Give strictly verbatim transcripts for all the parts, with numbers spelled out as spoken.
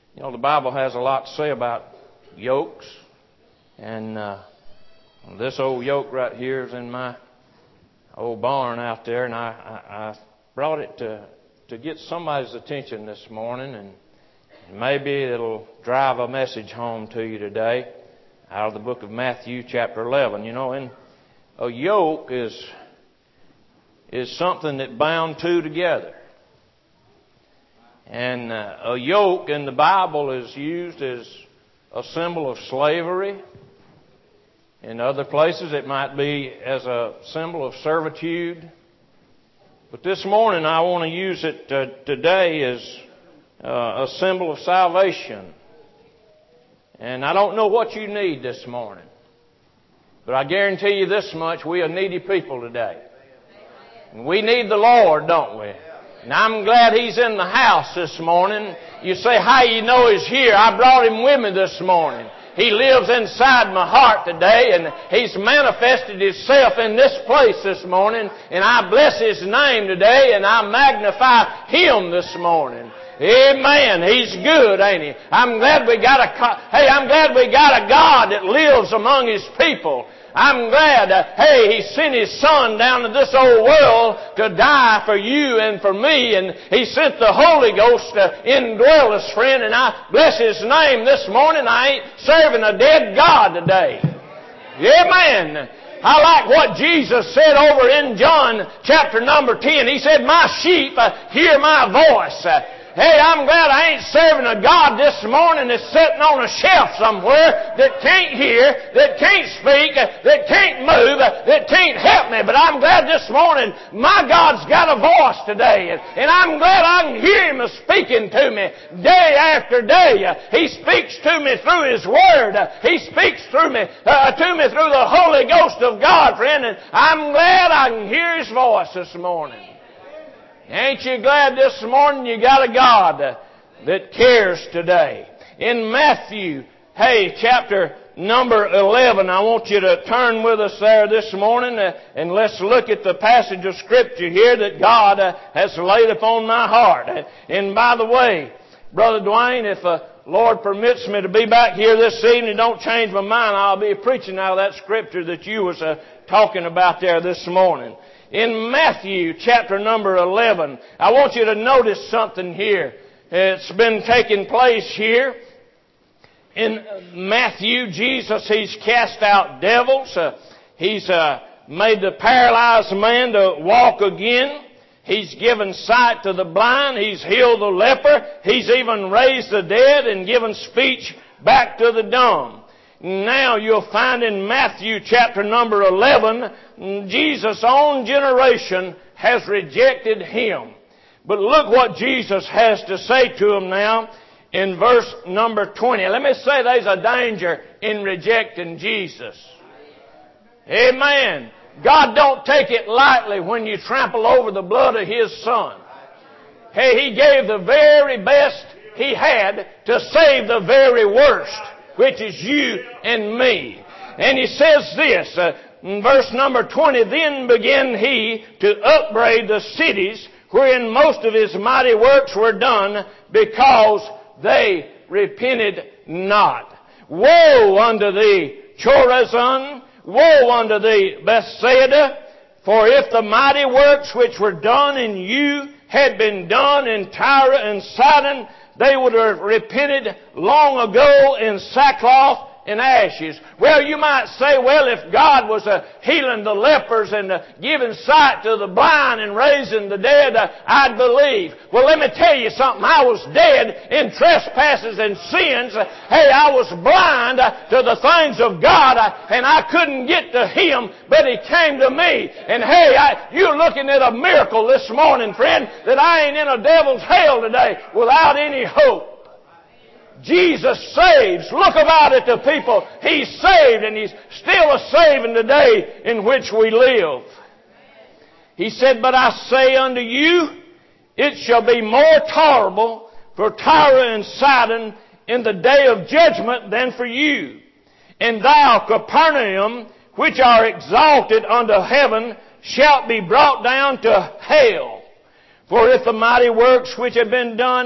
You know, the Bible has a lot to say about yokes. And uh, this old yoke right here is in my old barn out there. And I, I, I brought it to, to get somebody's attention this morning. And maybe it'll drive a message home to you today out of the book of Matthew chapter eleven. You know, and a yoke is, is something that bound two together. And uh, a yoke in the Bible is used as a symbol of slavery. In other places it might be as a symbol of servitude. But this morning I want to use it uh, today as uh, a symbol of salvation. And I don't know what you need this morning. But I guarantee you this much, we are needy people today. And we need the Lord, don't we? And I'm glad He's in the house this morning. You say, how you know He's here? I brought Him with me this morning. He lives inside my heart today, and He's manifested Himself in this place this morning. And I bless His name today, and I magnify Him this morning. Amen. He's good, ain't He? I'm glad we got a, hey, I'm glad we got a God that lives among His people. I'm glad, uh, hey, He sent His Son down to this old world to die for you and for me. And He sent the Holy Ghost to indwell us, friend. And I bless His name this morning. I ain't serving a dead God today. Amen. I like what Jesus said over in John chapter number ten. He said, my sheep uh, hear my voice. Uh, Hey, I'm glad I ain't serving a God this morning that's sitting on a shelf somewhere that can't hear, that can't speak, that can't move, that can't help me. But I'm glad this morning my God's got a voice today. And I'm glad I can hear Him speaking to me day after day. He speaks to me through His Word. He speaks through me, uh, to me through the Holy Ghost of God, friend. And I'm glad I can hear His voice this morning. Ain't you glad this morning you got a God that cares today? In Matthew, hey, chapter number eleven, I want you to turn with us there this morning uh, and let's look at the passage of Scripture here that God uh, has laid upon my heart. And by the way, Brother Dwayne, if the uh, Lord permits me to be back here this evening, don't change my mind, I'll be preaching out of that Scripture that you was uh, talking about there this morning. In Matthew chapter number eleven, I want you to notice something here. It's been taking place here. In Matthew, Jesus, He's cast out devils. Uh, he's uh, made the paralyzed man to walk again. He's given sight to the blind. He's healed the leper. He's even raised the dead and given speech back to the dumb. Now you'll find in Matthew chapter number eleven, Jesus' own generation has rejected Him. But look what Jesus has to say to them now in verse number twenty. Let me say there's a danger in rejecting Jesus. Amen. God don't take it lightly when you trample over the blood of His Son. Hey, He gave the very best He had to save the very worst, which is you and me. And He says this, uh, in verse number twenty, then began He to upbraid the cities wherein most of His mighty works were done, because they repented not. Woe unto thee, Chorazin! Woe unto thee, Bethsaida! For if the mighty works which were done in you had been done in Tyre and Sidon, they would have repented long ago in sackcloth and ashes. Well, you might say, well, if God was uh, healing the lepers and uh, giving sight to the blind and raising the dead, uh, I'd believe. Well, let me tell you something. I was dead in trespasses and sins. Uh, hey, I was blind uh, to the things of God, uh, and I couldn't get to Him, but He came to me. And hey, I, you're looking at a miracle this morning, friend, that I ain't in a devil's hell today without any hope. Jesus saves. Look about at the people. He's saved, and He's still a saving today in which we live. He said, but I say unto you, it shall be more tolerable for Tyre and Sidon in the day of judgment than for you. And thou, Capernaum, which are exalted unto heaven, shalt be brought down to hell. For if the mighty works which have been done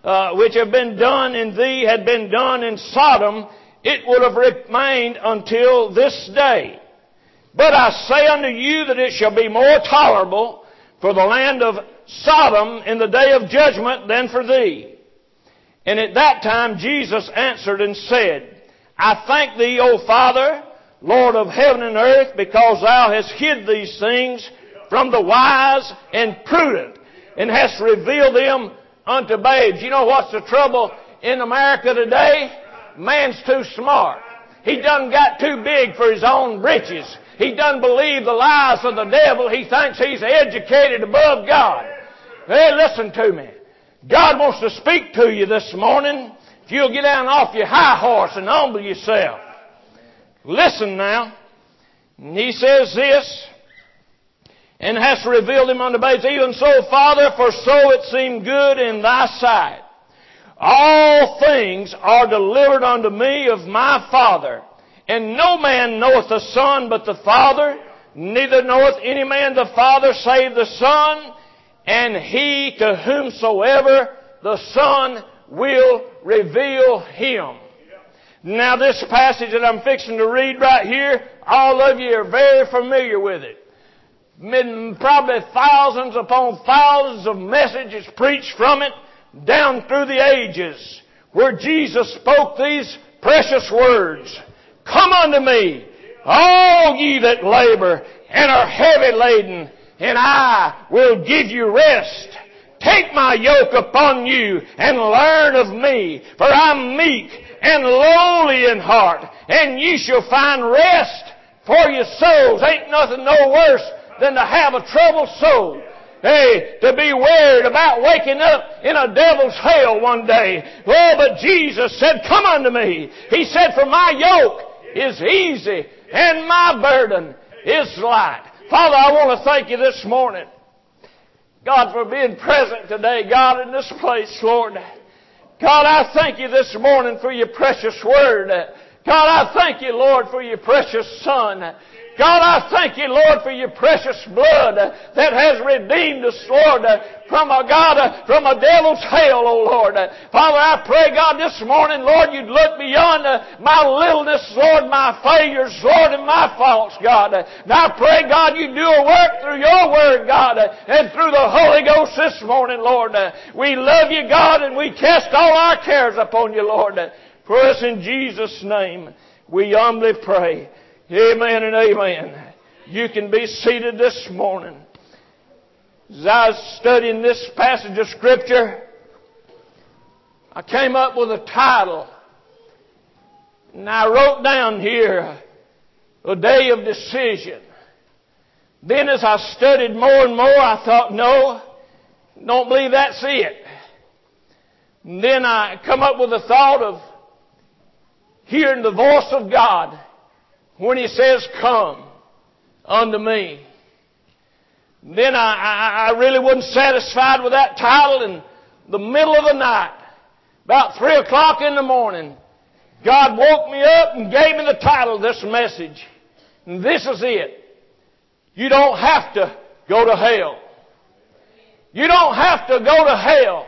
uh, which have been done in thee had been done in Sodom, it would have remained until this day. But I say unto you that it shall be more tolerable for the land of Sodom in the day of judgment than for thee. And at that time Jesus answered and said, I thank thee, O Father, Lord of heaven and earth, because thou hast hid these things from the wise and prudent, and hast revealed them unto babes. You know what's the trouble in America today? Man's too smart. He done got too big for his own britches. He done believe the lies of the devil. He thinks he's educated above God. Hey, listen to me. God wants to speak to you this morning. If you'll get down off your high horse and humble yourself. Listen now. And he says this, and hast revealed him unto babes. Even so, Father, for so it seemed good in thy sight. All things are delivered unto me of my Father. And no man knoweth the Son but the Father, neither knoweth any man the Father save the Son, and he to whomsoever the Son will reveal him. Now this passage that I'm fixing to read right here, all of you are very familiar with it. Probably thousands upon thousands of messages preached from it down through the ages, where Jesus spoke these precious words. Come unto me, all ye that labor and are heavy laden, and I will give you rest. Take my yoke upon you and learn of me, for I'm meek and lowly in heart, and ye shall find rest for your souls. Ain't nothing no worse than to have a troubled soul. Hey, to be worried about waking up in a devil's hell one day. Oh, but Jesus said, come unto me. He said, for my yoke is easy and my burden is light. Father, I want to thank you this morning, God, for being present today, God, in this place, Lord. God, I thank you this morning for your precious word. God, I thank you, Lord, for your precious Son. God, I thank you, Lord, for your precious blood that has redeemed us, Lord, from a God, from a devil's hell, oh Lord. Father, I pray, God, this morning, Lord, you'd look beyond my littleness, Lord, my failures, Lord, and my faults, God. Now I pray, God, you do a work through your word, God, and through the Holy Ghost this morning, Lord. We love you, God, and we cast all our cares upon you, Lord. For us in Jesus' name, we humbly pray. Amen and amen. You can be seated this morning. As I was studying this passage of Scripture, I came up with a title. And I wrote down here, a day of decision. Then as I studied more and more, I thought, no, don't believe that's it. And then I come up with the thought of hearing the voice of God when He says, come unto me. Then I, I, I really wasn't satisfied with that title. In the middle of the night, about three o'clock in the morning, God woke me up and gave me the title of this message. And this is it. You don't have to go to hell. You don't have to go to hell.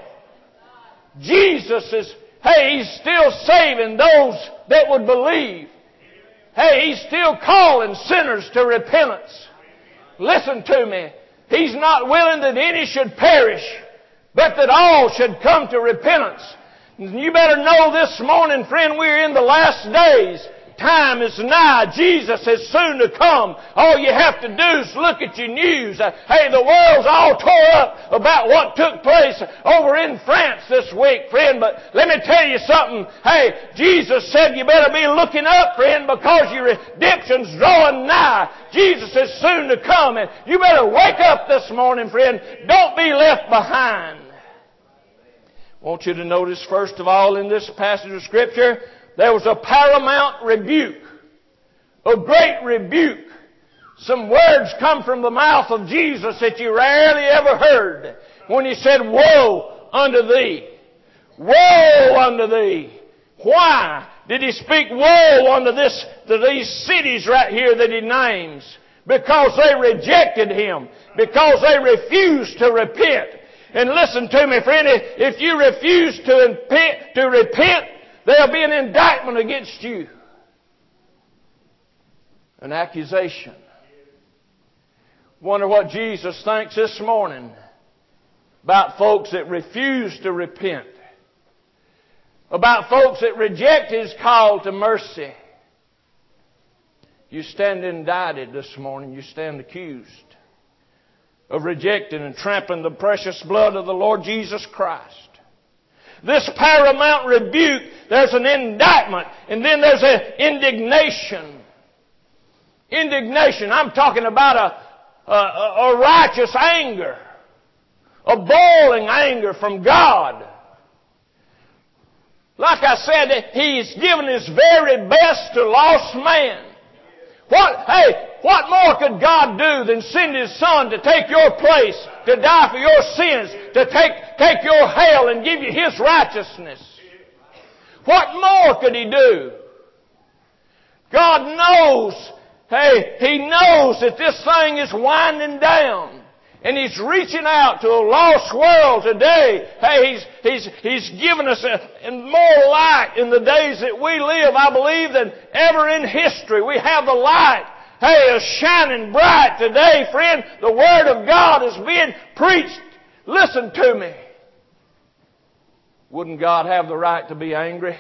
Jesus is, hey, He's still saving those that would believe. Hey, He's still calling sinners to repentance. Listen to me. He's not willing that any should perish, but that all should come to repentance. You better know this morning, friend, we're in the last days. Time is nigh. Jesus is soon to come. All you have to do is look at your news. Hey, the world's all tore up about what took place over in France this week, friend. But let me tell you something. Hey, Jesus said you better be looking up, friend, because your redemption's drawing nigh. Jesus is soon to come. And you better wake up this morning, friend. Don't be left behind. I want you to notice, first of all, in this passage of Scripture, there was a paramount rebuke, a great rebuke. Some words come from the mouth of Jesus that you rarely ever heard when He said, woe unto thee. Woe unto thee. Why did He speak woe unto this, to these cities right here that He names? Because they rejected Him. Because they refused to repent. And listen to me, friend, if you refuse to repent, to repent, there'll be an indictment against you. An accusation. Wonder what Jesus thinks this morning about folks that refuse to repent. About folks that reject His call to mercy. You stand indicted this morning. You stand accused of rejecting and trampling the precious blood of the Lord Jesus Christ. This paramount rebuke, there's an indictment, and then there's an indignation. Indignation. I'm talking about a, a, a righteous anger. A boiling anger from God. Like I said, He's given His very best to lost man. What, hey, what more could God do than send His Son to take your place, to die for your sins, to take, take your hell and give you His righteousness? What more could He do? God knows, hey, He knows that this thing is winding down. And He's reaching out to a lost world today. Hey, He's, He's, He's given us a, a more light in the days that we live, I believe, than ever in history. We have the light. Hey, is shining bright today, friend. The Word of God is being preached. Listen to me. Wouldn't God have the right to be angry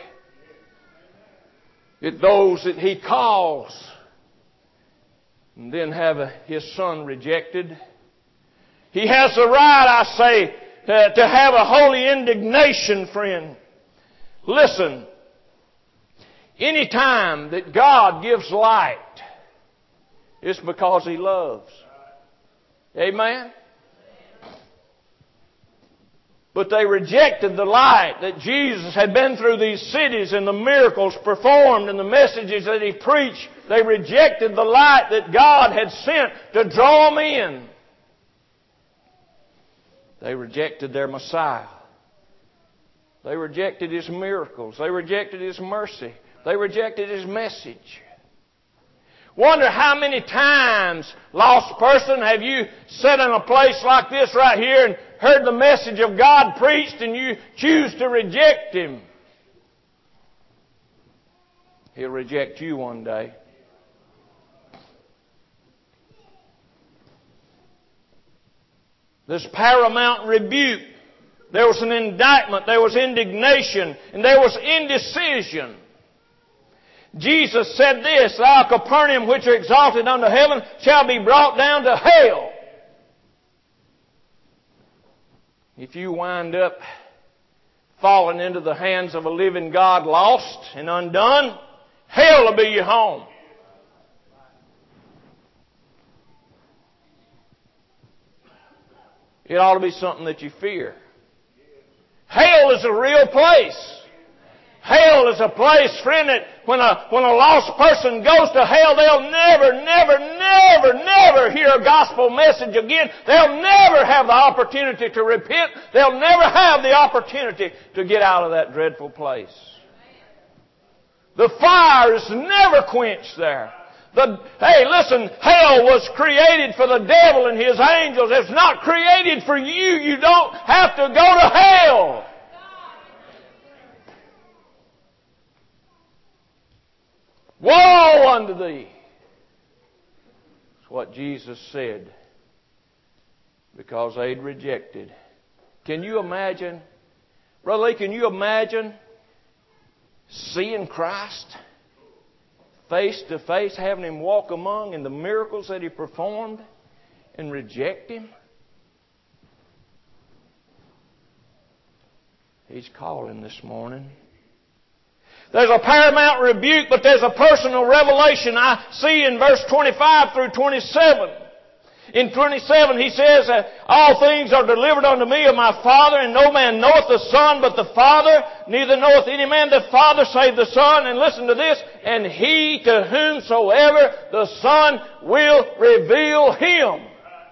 at those that He calls and then have a, His Son rejected? He has the right, I say, uh, to have a holy indignation, friend. Listen, any time that God gives light, it's because He loves. Amen? But they rejected the light that Jesus had been through these cities and the miracles performed and the messages that He preached. They rejected the light that God had sent to draw them in. They rejected their Messiah. They rejected His miracles. They rejected His mercy. They rejected His message. Wonder how many times, lost person, have you sat in a place like this right here and heard the message of God preached and you choose to reject Him? He'll reject you one day. This paramount rebuke. There was an indictment, there was indignation, and there was indecision. Jesus said this, Thou Capernaum, which are exalted unto heaven, shall be brought down to hell. If you wind up falling into the hands of a living God, lost and undone, hell will be your home. It ought to be something that you fear. Hell is a real place. Hell is a place, friend, that when a, when a lost person goes to hell, they'll never, never, never, never hear a gospel message again. They'll never have the opportunity to repent. They'll never have the opportunity to get out of that dreadful place. The fire is never quenched there. The, hey, listen, hell was created for the devil and his angels. It's not created for you. You don't have to go to hell. Woe unto thee. That's what Jesus said. Because they'd rejected. Can you imagine? Brother Lee, can you imagine seeing Christ face to face, having Him walk among and the miracles that He performed, and reject Him? He's calling this morning. There's a paramount rebuke, but there's a personal revelation I see in verse twenty-five through twenty-seven. In twenty-seven he says, All things are delivered unto me of my Father, and no man knoweth the Son but the Father, neither knoweth any man the Father save the Son. And listen to this, and he to whomsoever the Son will reveal Him.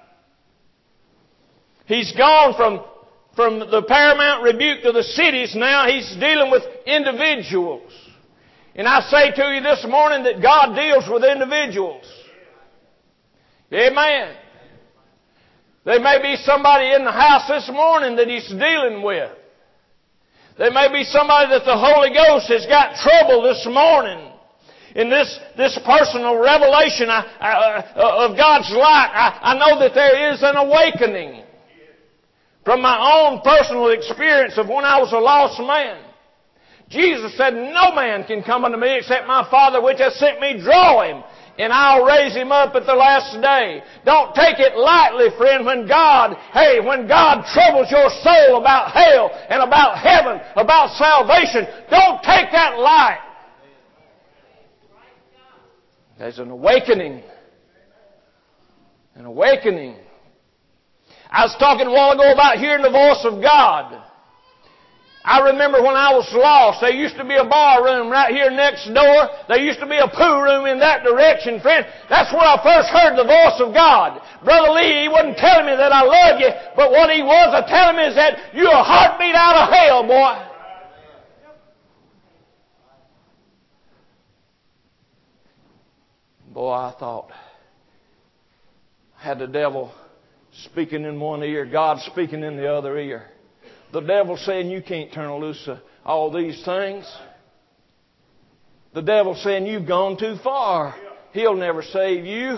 He's gone from, from the paramount rebuke to the cities. Now He's dealing with individuals. And I say to you this morning that God deals with individuals. Amen. There may be somebody in the house this morning that He's dealing with. There may be somebody that the Holy Ghost has got trouble this morning. In this, this personal revelation I, I, of God's light, I, I know that there is an awakening from my own personal experience of when I was a lost man. Jesus said, no man can come unto me except my Father which has sent me draw him, and I'll raise him up at the last day. Don't take it lightly, friend, when God, hey, when God troubles your soul about hell and about heaven, about salvation, don't take that light. There's an awakening. An awakening. I was talking a while ago about hearing the voice of God. I remember when I was lost, there used to be a bar room right here next door. There used to be a poo room in that direction, friend. That's where I first heard the voice of God. Brother Lee, he wasn't telling me that I love you, but what he was telling me is that you're a heartbeat out of hell, boy. Boy, I thought, I had the devil speaking in one ear, God speaking in the other ear. The devil saying you can't turn loose of all these things. The devil saying you've gone too far. He'll never save you.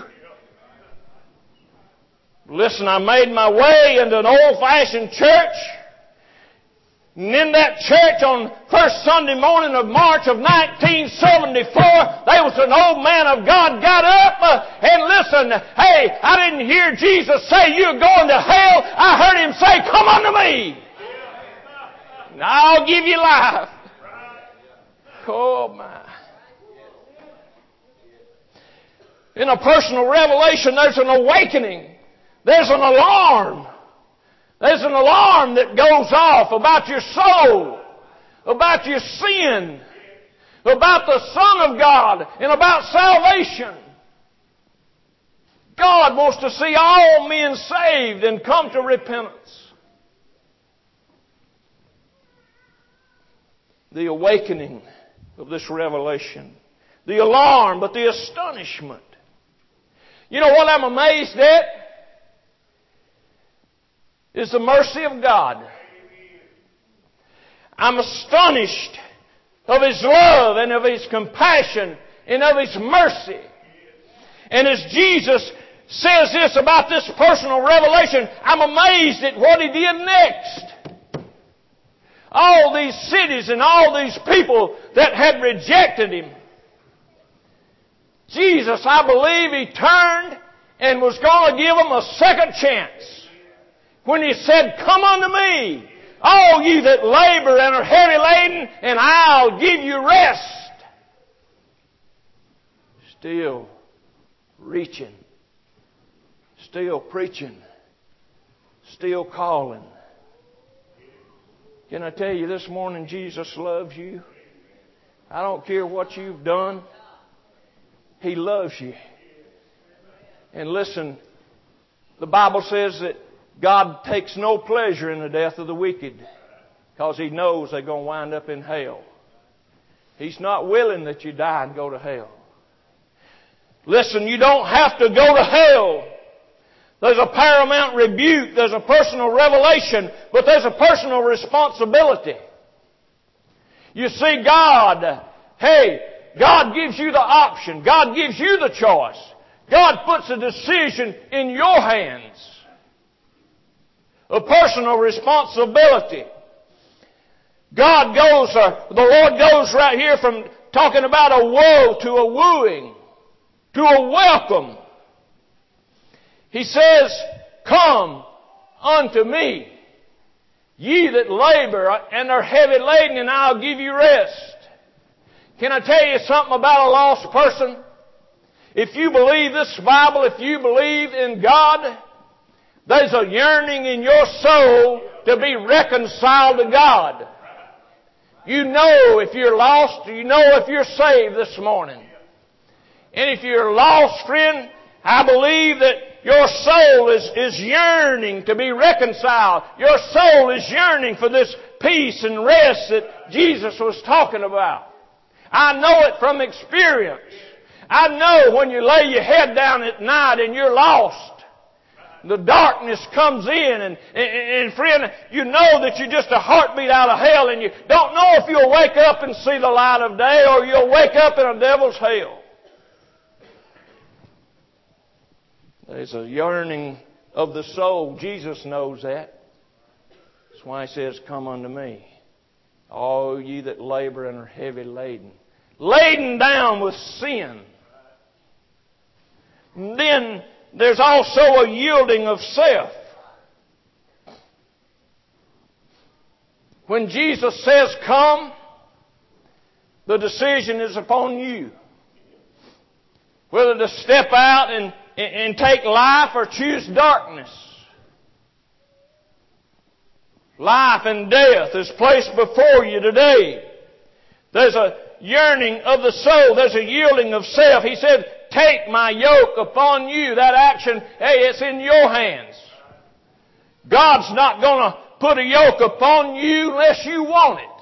Listen, I made my way into an old-fashioned church. And in that church on first Sunday morning of March of nineteen seventy-four, there was an old man of God got up uh, and listened. Hey, I didn't hear Jesus say you're going to hell. I heard Him say, come unto me. And I'll give you life. Oh my. In a personal revelation, there's an awakening. There's an alarm. There's an alarm that goes off about your soul, about your sin, about the Son of God, and about salvation. God wants to see all men saved and come to repentance. The awakening of this revelation. The alarm, but the astonishment. You know what I'm amazed at? Is the mercy of God. I'm astonished of His love and of His compassion and of His mercy. And as Jesus says this about this personal revelation, I'm amazed at what He did next. All these cities and all these people that had rejected Him. Jesus, I believe He turned and was going to give them a second chance. When He said, come unto me, all you that labor and are heavy laden, and I'll give you rest. Still reaching. Still preaching. Still calling. Can I tell you this morning, Jesus loves you. I don't care what you've done. He loves you. And listen, the Bible says that God takes no pleasure in the death of the wicked because He knows they're going to wind up in hell. He's not willing that you die and go to hell. Listen, you don't have to go to hell. There's a paramount rebuke, there's a personal revelation, but there's a personal responsibility. You see, God, hey, God gives you the option. God gives you the choice. God puts a decision in your hands. A personal responsibility. God goes, uh, the Lord goes right here from talking about a woe to a wooing, to a welcome. He says, come unto me, ye that labor and are heavy laden, and I'll give you rest. Can I tell you something about a lost person? If you believe this Bible, if you believe in God, there's a yearning in your soul to be reconciled to God. You know if you're lost, you know if you're saved this morning. And if you're lost, friend, I believe that your soul is, is yearning to be reconciled. Your soul is yearning for this peace and rest that Jesus was talking about. I know it from experience. I know when you lay your head down at night and you're lost. the darkness comes in, and, and, and friend, you know that you're just a heartbeat out of hell, and you don't know if you'll wake up and see the light of day or you'll wake up in a devil's hell. There's a yearning of the soul. Jesus knows that. That's why He says, come unto me, all ye that labor and are heavy laden. Laden down with sin. And then there's also a yielding of self. When Jesus says, come, the decision is upon you. Whether to step out and, and take life or choose darkness. Life and death is placed before you today. There's a yearning of the soul. There's a yielding of self. He said, take my yoke upon you. That action, hey, it's in your hands. God's not going to put a yoke upon you unless you want it.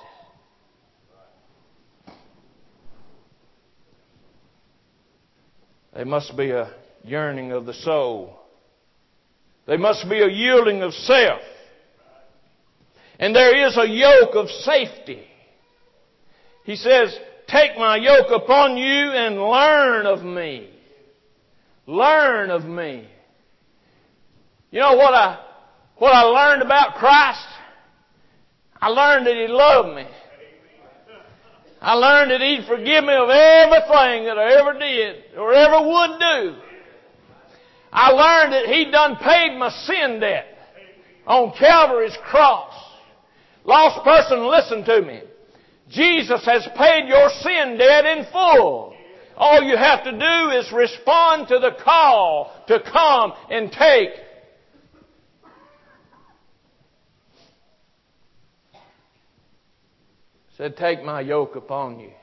There must be a yearning of the soul. There must be a yielding of self. And there is a yoke of safety. He says, take my yoke upon you and learn of me. Learn of me. You know what I, what I learned about Christ? I learned that He loved me. I learned that He'd forgive me of everything that I ever did or ever would do. I learned that He'd done paid my sin debt on Calvary's cross. Lost person, listen to me. Jesus has paid your sin debt in full. All you have to do is respond to the call to come and take. Said, take my yoke upon you.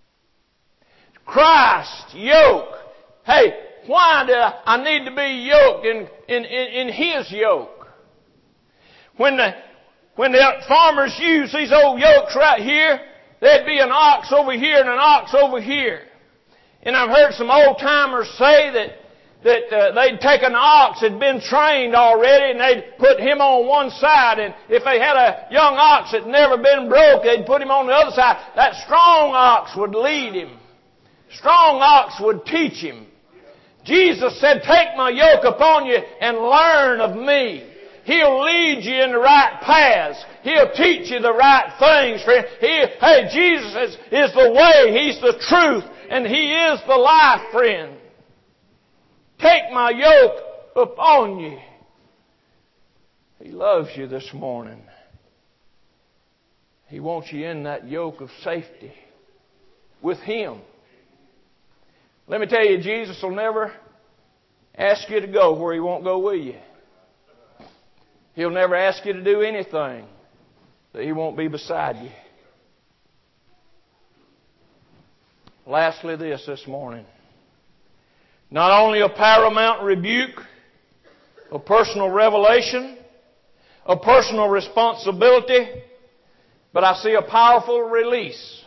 Christ, yoke. Hey, why do I, I need to be yoked in, in, in, in His yoke? When the, when the farmers use these old yokes right here, there'd be an ox over here and an ox over here. And I've heard some old-timers say that that uh, they'd take an ox that had been trained already and they'd put him on one side. And if they had a young ox that had never been broke, they'd put him on the other side. That strong ox would lead him. Strong ox would teach him. Jesus said, take my yoke upon you and learn of me. He'll lead you in the right paths. He'll teach you the right things, friend. He, hey, Jesus is, is the way. He's the truth. And He is the life, friend. Take my yoke upon you. He loves you this morning. He wants you in that yoke of safety with Him. Let me tell you, Jesus will never ask you to go where He won't go with you. He'll never ask you to do anything that He won't be beside you. Lastly, this this morning. Not only a paramount rebuke, a personal revelation, a personal responsibility, but I see a powerful release.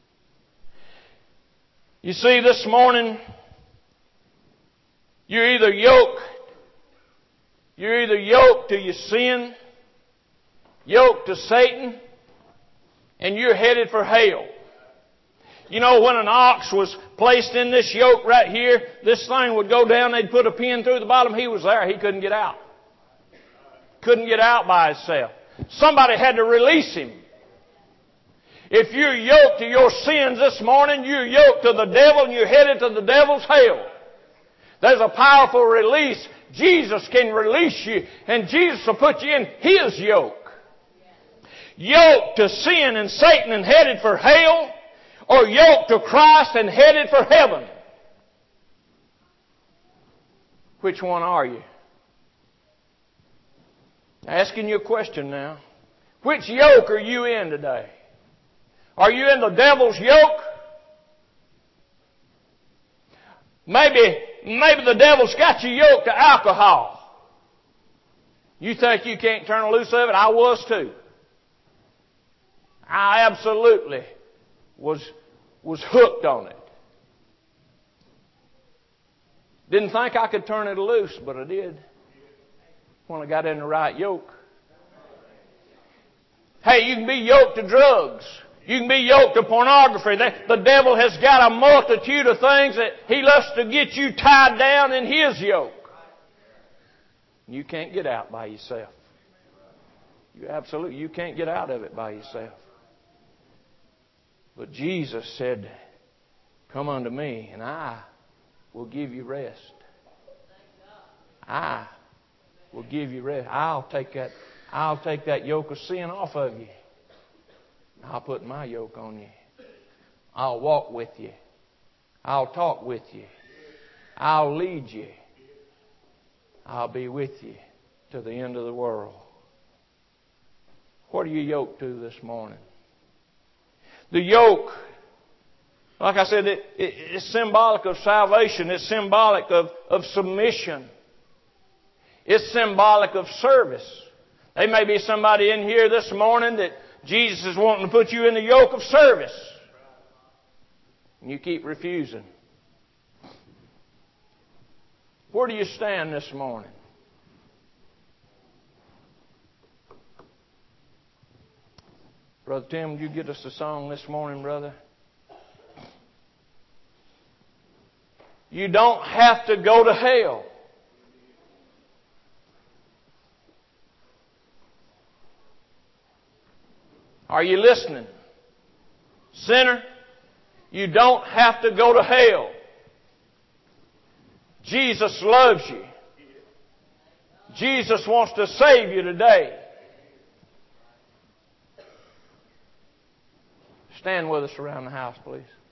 You see, this morning, you're either yoked, you're either yoked to your sin, yoked to Satan, and you're headed for hell. You know, when an ox was placed in this yoke right here, this thing would go down, they'd put a pin through the bottom, he was there, he couldn't get out. Couldn't get out by himself. Somebody had to release him. If you're yoked to your sins this morning, you're yoked to the devil and you're headed to the devil's hell. There's a powerful release. Jesus can release you, and Jesus will put you in His yoke. Yoked to sin and Satan and headed for hell, or yoked to Christ and headed for heaven. Which one are you? Asking you a question now. Which yoke are you in today? Are you in the devil's yoke? Maybe, maybe the devil's got you yoked to alcohol. You think you can't turn loose of it? I was too. I absolutely was, was hooked on it. Didn't think I could turn it loose, but I did. when I got in the right yoke. Hey, you can be yoked to drugs. You can be yoked to pornography. The devil has got a multitude of things that he loves to get you tied down in his yoke. You can't get out by yourself. You absolutely, you can't get out of it by yourself. But Jesus said, come unto me and I will give you rest. I will give you rest. I'll take that, I'll take that yoke of sin off of you. I'll put my yoke on you. I'll walk with you. I'll talk with you. I'll lead you. I'll be with you to the end of the world. What are you yoked to this morning? The yoke, like I said, it, it, it's symbolic of salvation. It's symbolic of, of submission. It's symbolic of service. There may be somebody in here this morning that Jesus is wanting to put you in the yoke of service. And you keep refusing. Where do you stand this morning? Brother Tim, would you get us a song this morning, brother? You don't have to go to hell. Are you listening? Sinner, you don't have to go to hell. Jesus loves you. Jesus wants to save you today. Stand with us around the house, please.